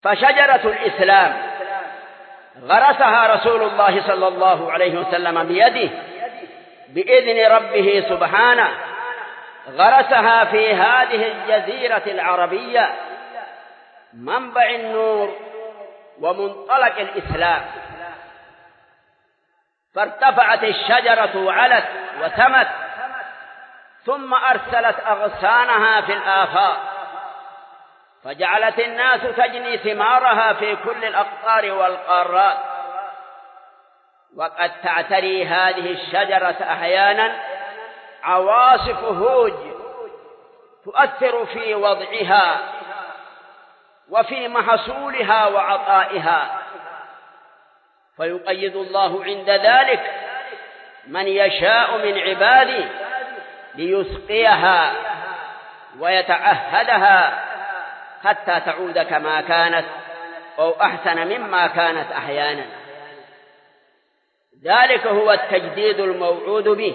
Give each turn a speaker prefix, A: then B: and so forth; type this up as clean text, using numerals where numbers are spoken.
A: فشجرة الإسلام غرسها رسول الله صلى الله عليه وسلم بيده بإذن ربه سبحانه، غرسها في هذه الجزيرة العربية منبع النور ومنطلق الإسلام، فارتفعت الشجرة وعلت وسمت، ثم أرسلت أغصانها في الآفاق، فجعلت الناس تجني ثمارها في كل الأقطار والقارات. وقد تعتري هذه الشجرة أحيانا عواصف هوج تؤثر في وضعها وفي محصولها وعطائها، فيقيد الله عند ذلك من يشاء من عباده ليسقيها ويتعهدها حتى تعود كما كانت أو أحسن مما كانت أحيانا. ذلك هو التجديد الموعود به.